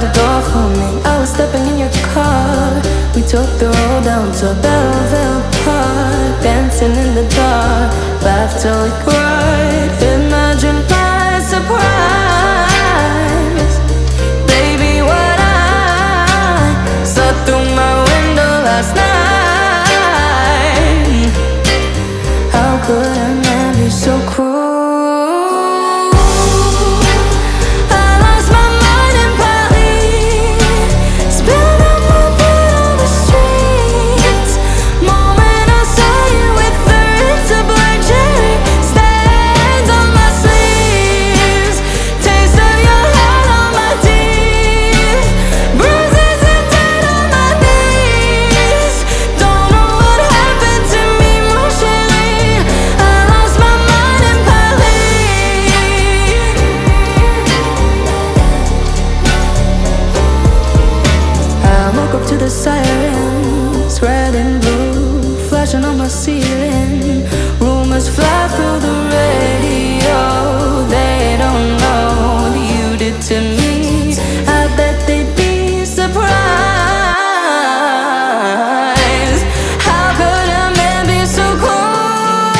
the door for me. I was stepping in your car. We took the road down to Belleville Park, dancing in the dark, laughed till we cried. Imagine my surprise, baby, what I saw through my window last night. How could a man be so cruel? To the sirens, red and blue, flashing on my ceiling. Rumors fly through the radio. They don't know what you did to me. I bet they'd be surprised. How could a man be so cruel?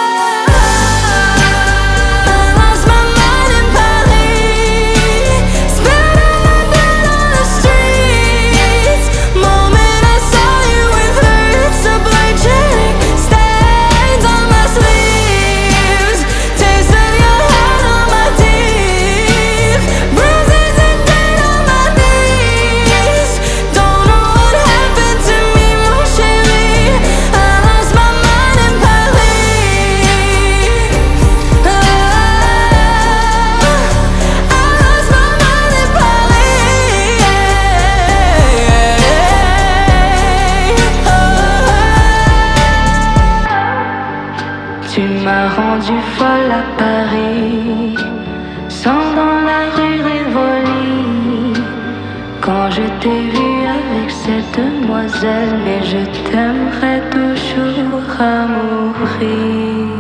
I lost my mind in Paris, spent all my blood on the streets. Moment I saw you with her, it's a blank check. Stains on my sleeves, taste of your heart on my teeth, bruises and pain on my knees. Don't know what happened to me, mon chéri. I lost my mind in Paris. I lost my mind in Paris. Tu m'as rendu folle à Paris, sans dans la rue Rivoli. Quand je t'ai vue avec cette demoiselle, mais je t'aimerai toujours à mourir.